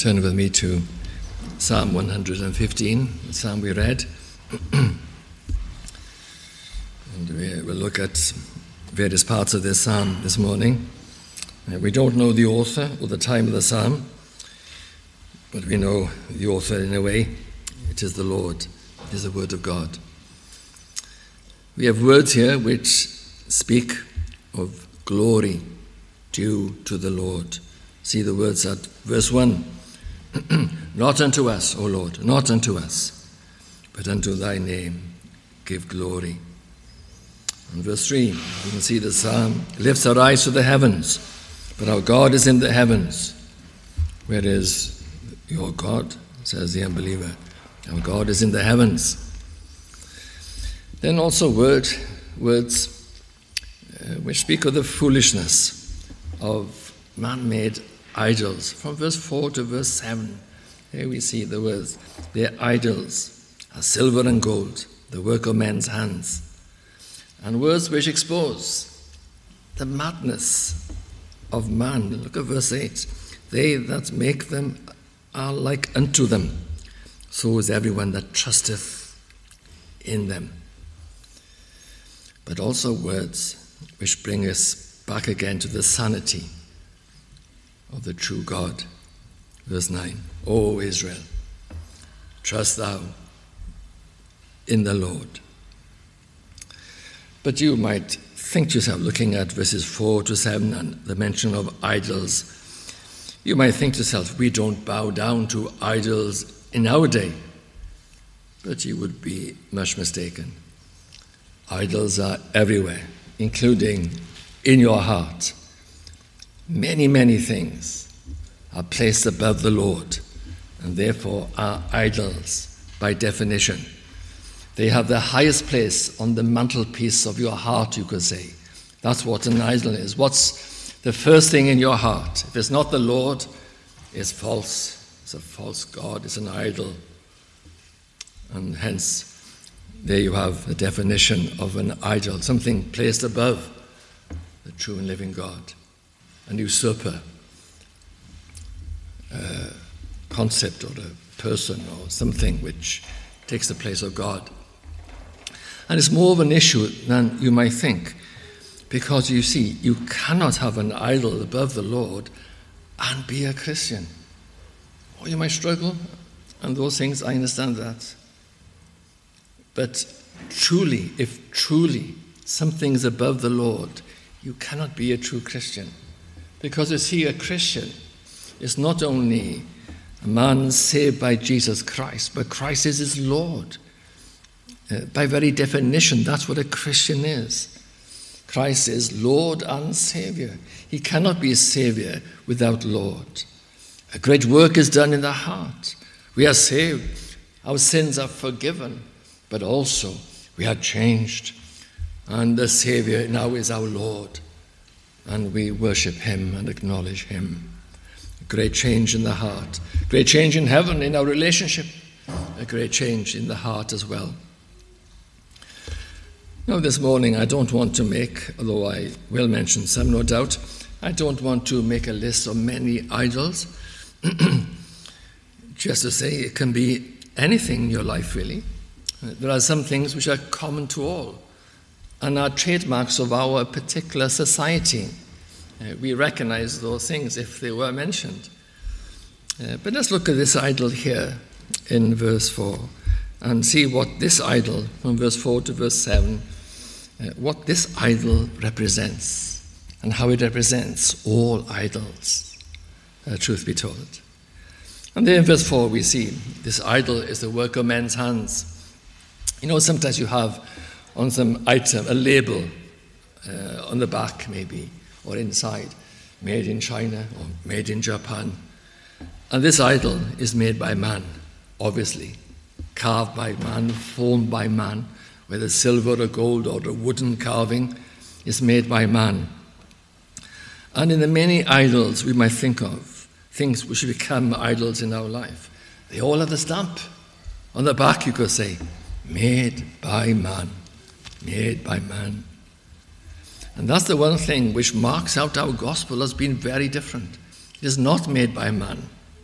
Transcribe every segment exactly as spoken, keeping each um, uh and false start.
Turn with me to Psalm one hundred fifteen, the psalm we read. And we will look at various parts of this psalm this morning. Uh, we don't know the author or the time of the psalm, but we know the author in a way. It is the Lord. It is the word of God. We have words here which speak of glory due to the Lord. See the words at verse one. Not unto us, O Lord, not unto us, but unto thy name give glory. And verse three, you can see the psalm lifts our eyes to the heavens, but our God is in the heavens. Where is your God, says the unbeliever. Our God is in the heavens. Then also word, words uh, which speak of the foolishness of man-made idols. From verse four to verse seven, here we see the words, their idols are silver and gold, the work of men's hands. And words which expose the madness of man. Look at verse eight. They that make them are like unto them, so is everyone that trusteth in them. But also words which bring us back again to the sanity of the true God. Verse nine, O Israel, trust thou in the Lord. But you might think to yourself, looking at verses four to seven and the mention of idols, you might think to yourself, we don't bow down to idols in our day. But you would be much mistaken. Idols are everywhere, including in your heart. Many, many things are placed above the Lord, and therefore are idols by definition. They have the highest place on the mantelpiece of your heart, you could say. That's what an idol is. What's the first thing in your heart? If it's not the Lord, it's false. It's a false God. It's an idol. And hence, there you have the definition of an idol, something placed above the true and living God. An usurper, a concept or a person or something which takes the place of God. And it's more of an issue than you might think, because you see, you cannot have an idol above the Lord and be a Christian. Or you might struggle, and those things, I understand that. But truly, if truly something's above the Lord, you cannot be a true Christian. Because you see, a Christian is not only a man saved by Jesus Christ, but Christ is his Lord. Uh, by very definition, that's what a Christian is. Christ is Lord and Savior. He cannot be a Savior without Lord. A great work is done in the heart. We are saved. Our sins are forgiven. But also, we are changed. And the Savior now is our Lord. And we worship him and acknowledge him. A great change in the heart. Great change in heaven, in our relationship. A great change in the heart as well. Now this morning I don't want to make, although I will mention some no doubt, I don't want to make a list of many idols. Just to say it can be anything in your life really. There are some things which are common to all and are trademarks of our particular society. Uh, we recognize those things if they were mentioned. Uh, but let's look at this idol here in verse four and see what this idol, from verse four to verse seven, uh, what this idol represents and how it represents all idols, uh, truth be told. And then in verse four we see this idol is the work of men's hands. You know, sometimes you have on some item a label uh, on the back maybe, or inside, made in China or made in Japan. And this idol is made by man, obviously, carved by man, formed by man, whether silver or gold or a wooden carving is made by man. And in the many idols we might think of, things which become idols in our life, they all have the stamp. On the back you could say, made by man, made by man. And that's the one thing which marks out our gospel as being very different. It is not made by man.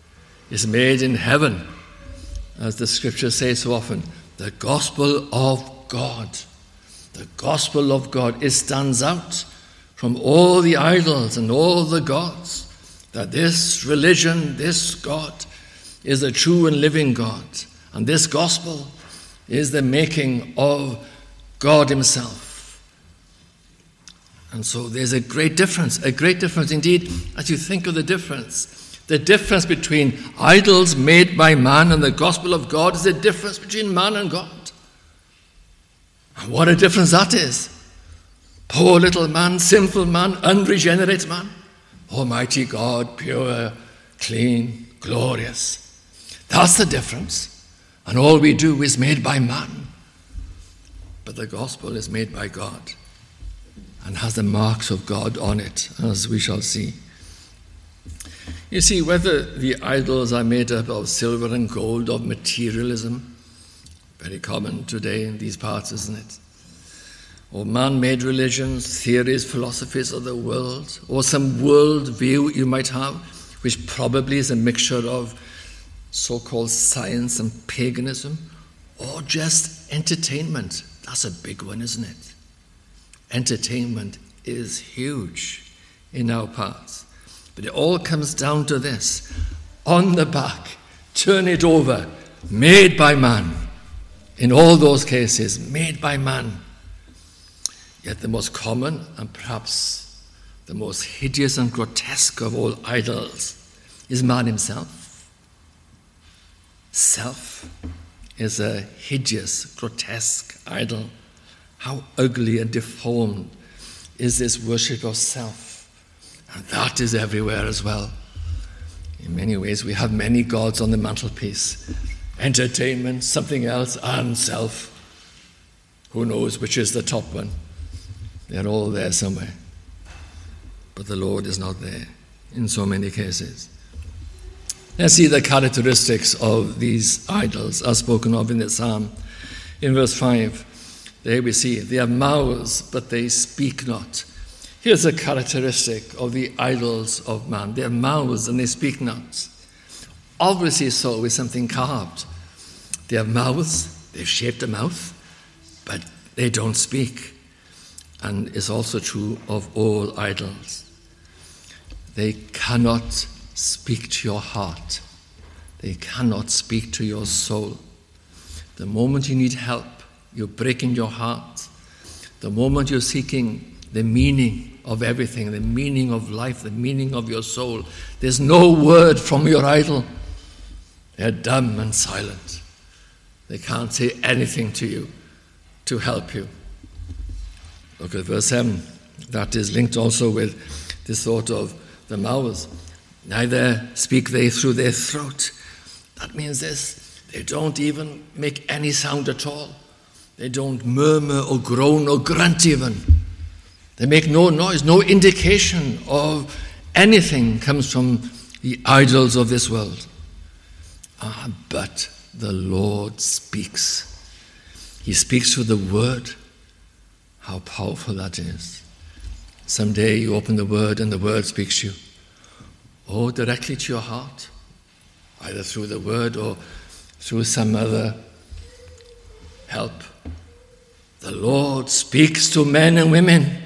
is made in heaven, as the scripture says so often. The gospel of God. The gospel of God. It stands out from all the idols and all the gods, that this religion, this God, is the true and living God. And this gospel is the making of God himself. And so there's a great difference, a great difference indeed, as you think of the difference. The difference between idols made by man and the gospel of God is the difference between man and God. And what a difference that is. Poor little man, sinful man, unregenerate man. Almighty God, pure, clean, glorious. That's the difference. And all we do is made by man. But the gospel is made by God and has the marks of God on it, as we shall see. You see, whether the idols are made up of silver and gold, of materialism, very common today in these parts, isn't it? Or man-made religions, theories, philosophies of the world, or some world view you might have, which probably is a mixture of so-called science and paganism, or just entertainment. That's a big one, isn't it? Entertainment is huge in our parts. But it all comes down to this. On the back, turn it over, made by man. In all those cases, made by man. Yet the most common and perhaps the most hideous and grotesque of all idols is man himself. Self is a hideous, grotesque idol. How ugly and deformed is this worship of self? And that is everywhere as well. In many ways, we have many gods on the mantelpiece. Entertainment, something else, and self. Who knows which is the top one? They're all there somewhere. But the Lord is not there in so many cases. Let's see the characteristics of these idols as spoken of in the psalm. In verse five, there we see, they have mouths, but they speak not. Here's a characteristic of the idols of man. They have mouths and they speak not. Obviously so with something carved. They have mouths, they've shaped a mouth, but they don't speak. And it's also true of all idols. They cannot speak to your heart. They cannot speak to your soul. The moment you need help, you're breaking your heart. The moment you're seeking the meaning of everything, the meaning of life, the meaning of your soul, there's no word from your idol. They're dumb and silent. They can't say anything to you to help you. Look at verse seven. That is linked also with this thought of the mouths. Neither speak they through their throat. That means this. They don't even make any sound at all. They don't murmur or groan or grunt even. They make no noise, no indication of anything comes from the idols of this world. Ah, but the Lord speaks. He speaks through the word. How powerful that is. Someday you open the word and the word speaks to you. Or directly to your heart. Either through the word or through some other help. The Lord speaks to men and women.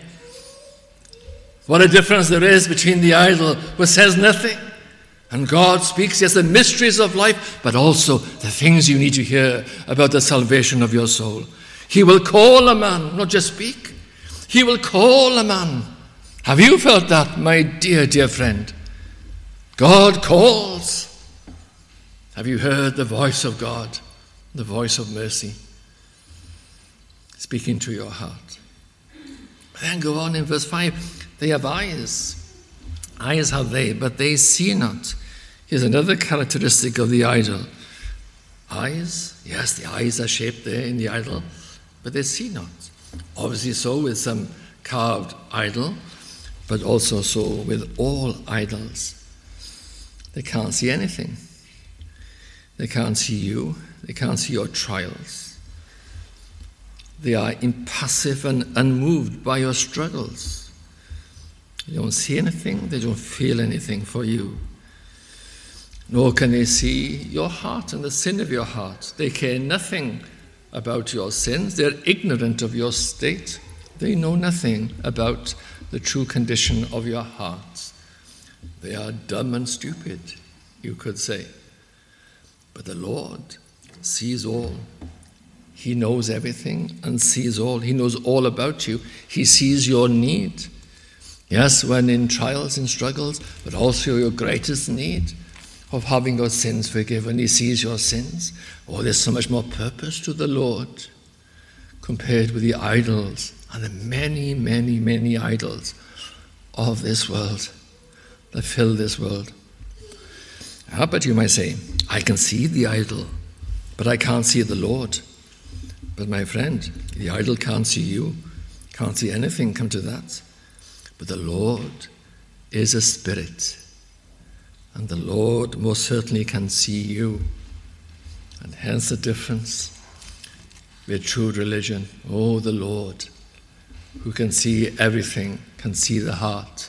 What a difference there is between the idol who says nothing and God speaks. Yes, the mysteries of life, but also the things you need to hear about the salvation of your soul. He will call a man, not just speak. He will call a man. Have you felt that, my dear, dear friend? God calls. Have you heard the voice of God, the voice of mercy, speaking to your heart? Then go on in verse five. They have eyes. Eyes have they, but they see not. Here's another characteristic of the idol. Eyes, yes, the eyes are shaped there in the idol, but they see not. Obviously so with some carved idol, but also so with all idols. They can't see anything. They can't see you. They can't see your trials. They are impassive and unmoved by your struggles. They don't see anything. They don't feel anything for you. nor can they see your heart and the sin of your heart. They care nothing about your sins. They're ignorant of your state. They know nothing about the true condition of your hearts. They are dumb and stupid, you could say. But the Lord sees all. He knows everything and sees all. He knows all about you. He sees your need. Yes, when in trials and struggles, but also your greatest need of having your sins forgiven. He sees your sins. Oh, there's so much more purpose to the Lord compared with the idols and the many, many, many idols of this world that fill this world. Ah, but you might say, I can see the idol, but I can't see the Lord. But my friend, the idol can't see you, can't see anything, come to that. But the Lord is a spirit, and the Lord most certainly can see you. And hence the difference with true religion. Oh, the Lord, who can see everything, can see the heart.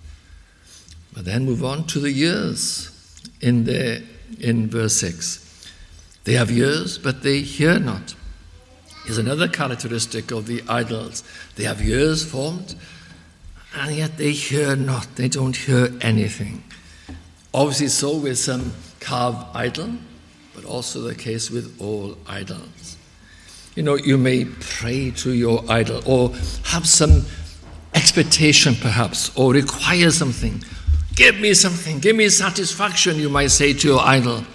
But then move on to the ears in, the, in verse six. They have ears, but they hear not. Is another characteristic of the idols. They have ears formed, and yet they hear not. They don't hear anything. Obviously so with some carved idol, but also the case with all idols. You know, you may pray to your idol or have some expectation perhaps, or require something. Give me something, give me satisfaction, you might say to your idol.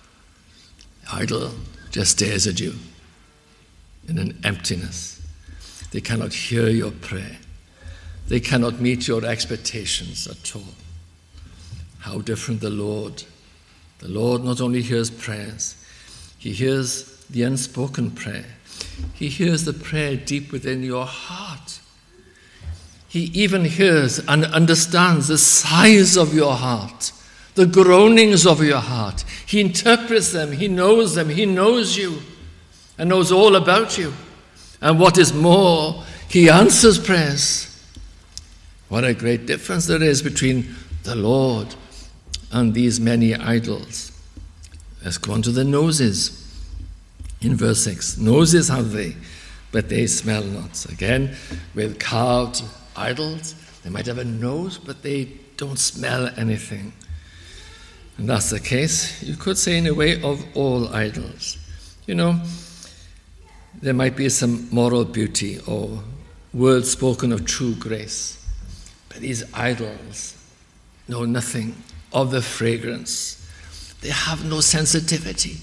The idol just stares at you in an emptiness. They cannot hear your prayer. They cannot meet your expectations at all. How different the Lord. The Lord not only hears prayers, he hears the unspoken prayer. He hears the prayer deep within your heart. He even hears and understands the sighs of your heart, the groanings of your heart. He interprets them, he knows them, he knows you, and knows all about you. And what is more, he answers prayers. What a great difference there is between the Lord and these many idols. Let's go on to the noses. In verse six, noses have they, but they smell not. Again, with carved idols, they might have a nose, but they don't smell anything. And that's the case, you could say, in a way, of all idols. You know, there might be some moral beauty or words spoken of true grace, but these idols know nothing of the fragrance. They have no sensitivity.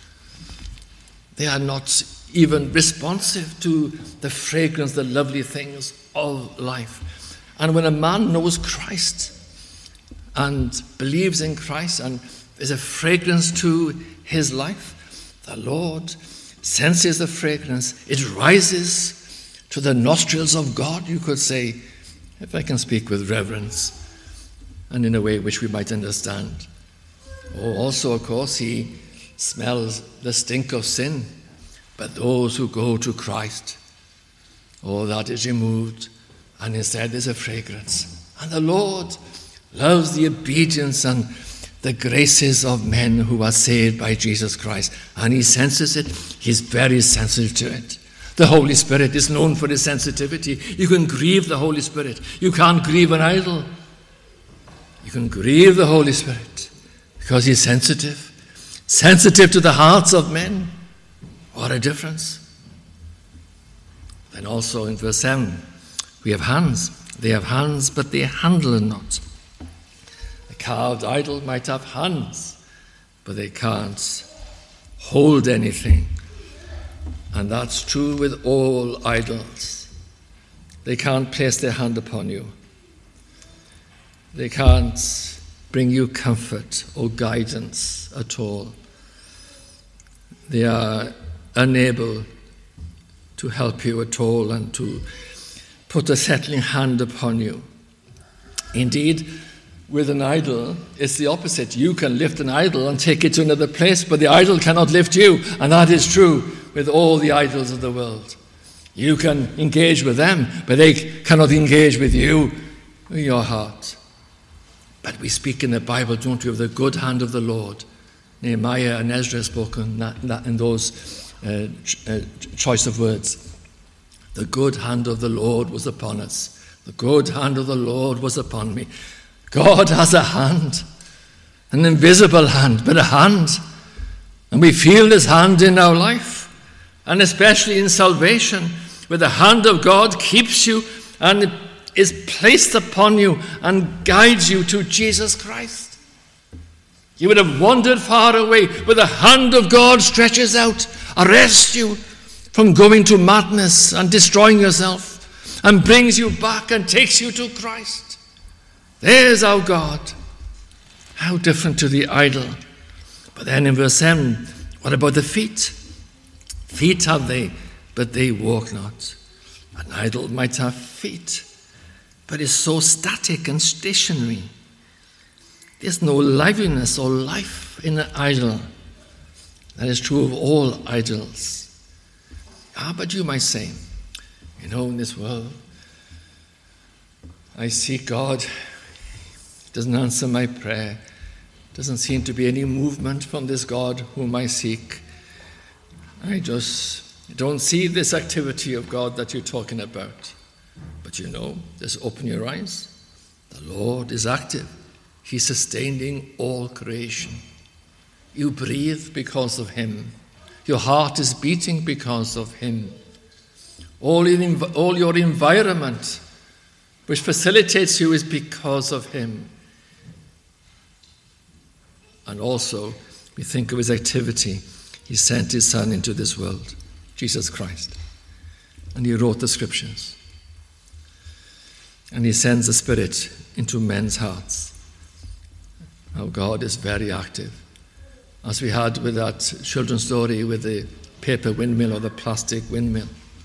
They are not even responsive to the fragrance, the lovely things of life. And when a man knows Christ and believes in Christ and there's a fragrance to his life, the Lord senses the fragrance. It rises to the nostrils of God, you could say, if I can speak with reverence and in a way which we might understand. Oh, also, of course, he smells the stink of sin. But those who go to Christ, oh, that is removed, and instead there's a fragrance. And the Lord loves the obedience and the graces of men who are saved by Jesus Christ. And he senses it. He's very sensitive to it. The Holy Spirit is known for his sensitivity. You can grieve the Holy Spirit. You can't grieve an idol. You can grieve the Holy Spirit because he's sensitive. Sensitive to the hearts of men. What a difference. Then also in verse seven, we have hands. They have hands, but they handle not. A carved idol might have hands, but they can't hold anything. And that's true with all idols. They can't place their hand upon you. They can't bring you comfort or guidance at all. They are unable to help you at all and to put a settling hand upon you. Indeed, with an idol, it's the opposite. You can lift an idol and take it to another place, but the idol cannot lift you. And that is true with all the idols of the world. You can engage with them, but they cannot engage with you, with your heart. But we speak in the Bible, don't we, of the good hand of the Lord. Nehemiah and Ezra spoke in, that, that, in those uh, ch- uh, choice of words. The good hand of the Lord was upon us. The good hand of the Lord was upon me. God has a hand, an invisible hand, but a hand. And we feel his hand in our life, and especially in salvation, where the hand of God keeps you and is placed upon you and guides you to Jesus Christ. You would have wandered far away, but the hand of God stretches out, arrests you from going to madness and destroying yourself, and brings you back and takes you to Christ. There's our God. How different to the idol. But then in verse seven, what about the feet? Feet have they, but they walk not. An idol might have feet, but is so static and stationary. There's no liveliness or life in an idol. That is true of all idols. Ah, but you might say, you know, in this world, I seek God. He doesn't answer my prayer. Doesn't seem to be any movement from this God whom I seek. I just don't see this activity of God that you're talking about. But you know, just open your eyes. The Lord is active. He's sustaining all creation. You breathe because of him. Your heart is beating because of him. All, in, all your environment, which facilitates you, is because of him. And also, we think of his activity. He sent his Son into this world, Jesus Christ. And he wrote the scriptures. And he sends the Spirit into men's hearts. Our God is very active. As we had with that children's story with the paper windmill or the plastic windmill.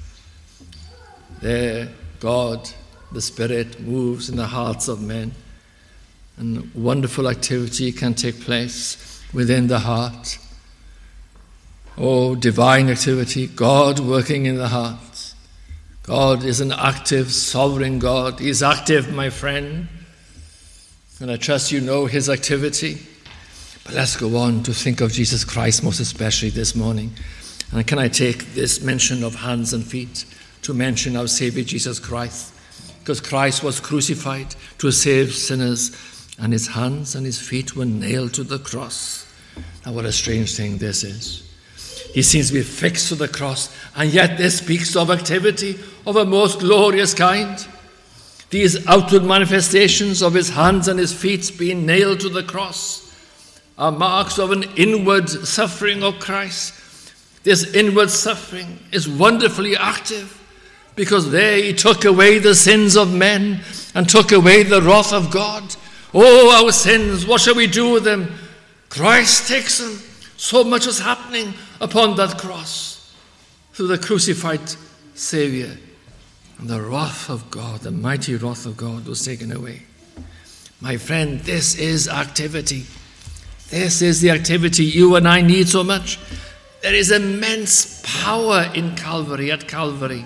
There, God, the Spirit, moves in the hearts of men. And wonderful activity can take place within the heart. Oh, divine activity, God working in the heart. God is an active, sovereign God. He's active, my friend. And I trust you know his activity. But let's go on to think of Jesus Christ most especially this morning. And can I take this mention of hands and feet to mention our Savior Jesus Christ? Because Christ was crucified to save sinners, and his hands and his feet were nailed to the cross. Now what a strange thing this is. He seems to be fixed to the cross, and yet this speaks of activity of a most glorious kind. These outward manifestations of his hands and his feet being nailed to the cross are marks of an inward suffering of Christ. This inward suffering is wonderfully active, because there he took away the sins of men and took away the wrath of God. Oh, our sins, what shall we do with them? Christ takes them. So much is happening upon that cross through the crucified Savior. And the wrath of God, the mighty wrath of God, was taken away. My friend, this is activity. This is the activity you and I need so much. There is immense power in Calvary, at Calvary.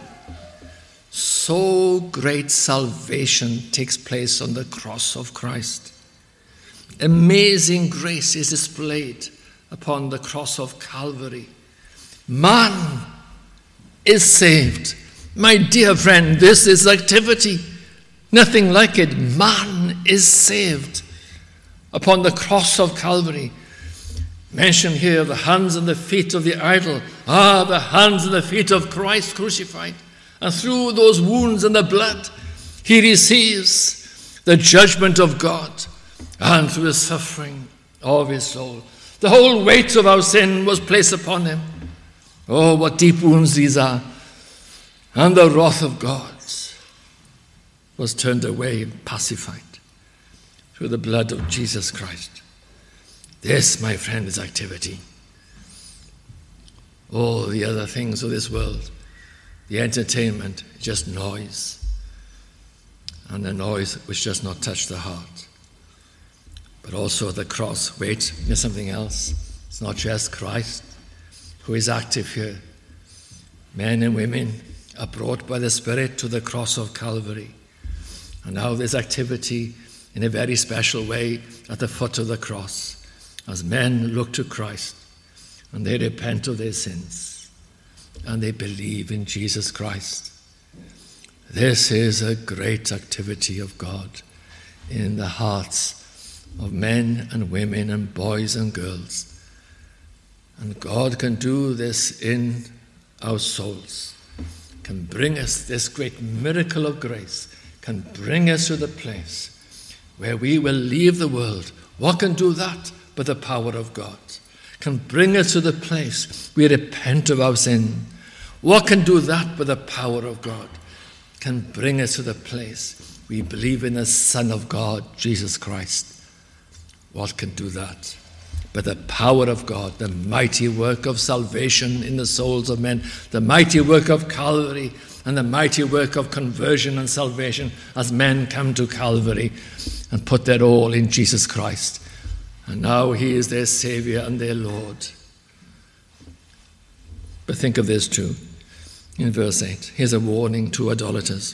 So great salvation takes place on the cross of Christ. Amazing grace is displayed upon the cross of Calvary. Man is saved. My dear friend, this is activity. Nothing like it. Man is saved upon the cross of Calvary. Mentioned here, the hands and the feet of the idol are the hands and the feet of Christ crucified. And through those wounds and the blood, he receives the judgment of God. And through the suffering of his soul, the whole weight of our sin was placed upon him. Oh, what deep wounds these are. And the wrath of God was turned away and pacified through the blood of Jesus Christ. This, my friend, is activity. All the other things of this world, the entertainment, just noise. And the noise which does not touch the heart. But also the cross. Wait, there's something else. It's not just Christ who is active here. Men and women are brought by the Spirit to the cross of Calvary. And now there's activity in a very special way at the foot of the cross as men look to Christ and they repent of their sins and they believe in Jesus Christ. This is a great activity of God in the hearts of men and women and boys and girls. And God can do this in our souls, can bring us this great miracle of grace, can bring us to the place where we will leave the world. What can do that but the power of God? Can bring us to the place we repent of our sin. What can do that but the power of God? Can bring us to the place we believe in the Son of God, Jesus Christ. What can do that but the power of God, the mighty work of salvation in the souls of men, the mighty work of Calvary, and the mighty work of conversion and salvation as men come to Calvary and put their all in Jesus Christ. And now he is their Saviour and their Lord. But think of this too. In verse eight, here's a warning to idolaters.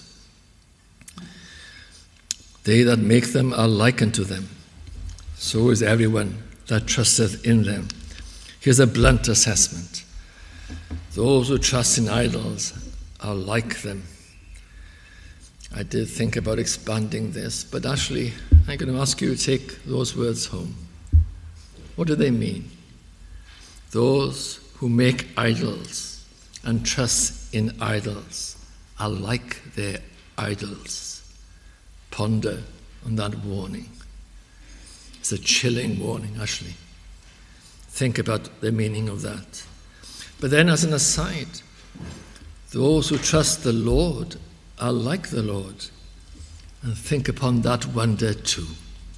They that make them are like unto them. So is everyone that trusteth in them. Here's a blunt assessment. Those who trust in idols are like them. I did think about expanding this, but actually I'm going to ask you to take those words home. What do they mean? Those who make idols and trust in idols are like their idols. Ponder on that warning. It's a chilling warning, actually. Think about the meaning of that. But then as an aside, those who trust the Lord are like the Lord. And think upon that wonder too.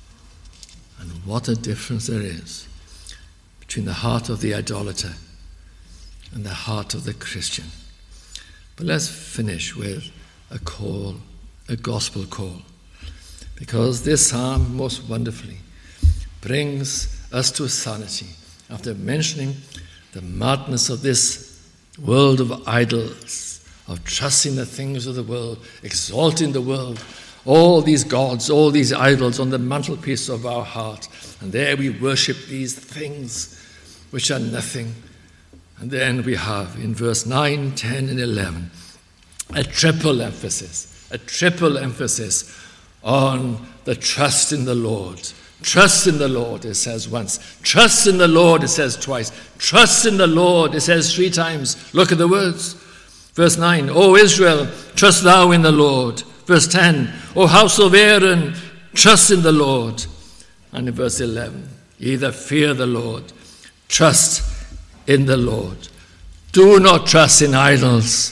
And what a difference there is between the heart of the idolater and the heart of the Christian. But let's finish with a call, a gospel call. Because this psalm most wonderfully brings us to sanity after mentioning the madness of this world of idols, of trusting the things of the world, exalting the world, all these gods, all these idols on the mantelpiece of our heart. And there we worship these things which are nothing. And then we have in verse nine, ten, and eleven a triple emphasis, a triple emphasis on the trust in the Lord. Trust in the Lord, it says once. Trust in the Lord, it says twice. Trust in the Lord, it says three times. Look at the words. Verse nine, O Israel, trust thou in the Lord. Verse ten, O house of Aaron, trust in the Lord. And in verse eleven, ye that fear the Lord, trust in the Lord. Do not trust in idols.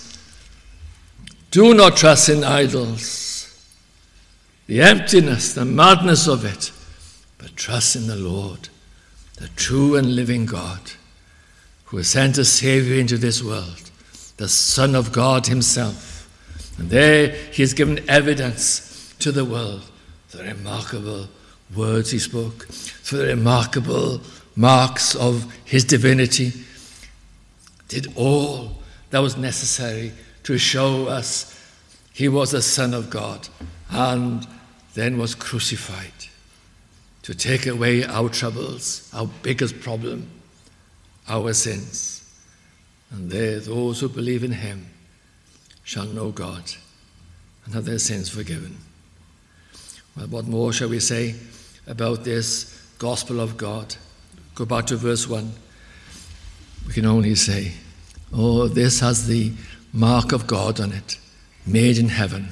Do not trust in idols. The emptiness, the madness of it. But trust in the Lord, the true and living God, who has sent a Saviour into this world, the Son of God himself. And there he has given evidence to the world, the remarkable words he spoke, for the remarkable marks of his divinity, did all that was necessary to show us he was the Son of God, and then was crucified to take away our troubles, our biggest problem, our sins. And there, those who believe in him shall know God and have their sins forgiven. Well, what more shall we say about this gospel of God? Go back to verse one. We can only say, oh, this has the mark of God on it, made in heaven.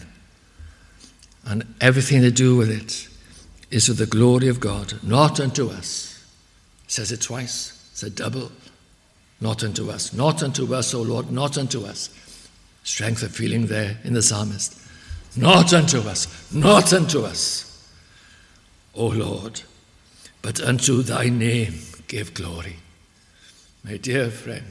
And everything to do with it is to the glory of God, not unto us. It says it twice, it's a double. Not unto us, not unto us, O Lord, not unto us. Strength of feeling there in the psalmist. Not unto us, not unto us, O Lord, but unto thy name give glory. My dear friend,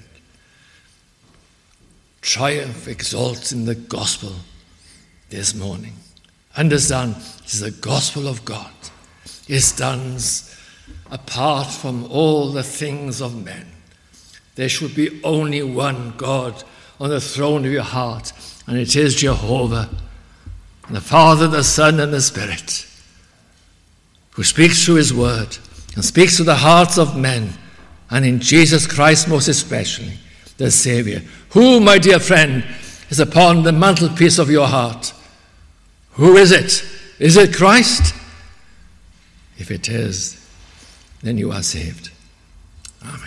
triumph exalts in the gospel this morning. Understand, it is the gospel of God. It stands apart from all the things of men. There should be only one God on the throne of your heart, and it is Jehovah, the Father, the Son, and the Spirit. who speaks through his word and speaks to the hearts of men, and in Jesus Christ most especially, the Saviour. Who, my dear friend, is upon the mantelpiece of your heart? Who is it? Is it Christ? If it is, then you are saved. Amen.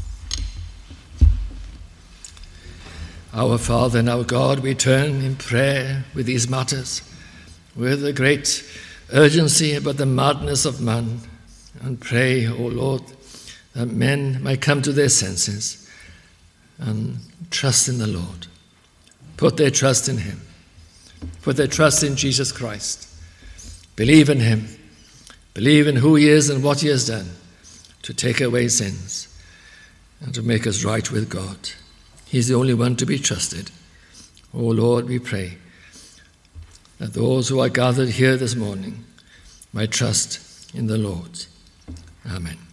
Our Father and our God, we turn in prayer with these matters, with a great urgency about the madness of man, and pray, O Lord, that men might come to their senses and trust in the Lord. Put their trust in him. Put their trust in Jesus Christ. Believe in him. Believe in who he is and what he has done to take away sins and to make us right with God. He's the only one to be trusted. O Lord, we pray that those who are gathered here this morning might trust in the Lord. Amen.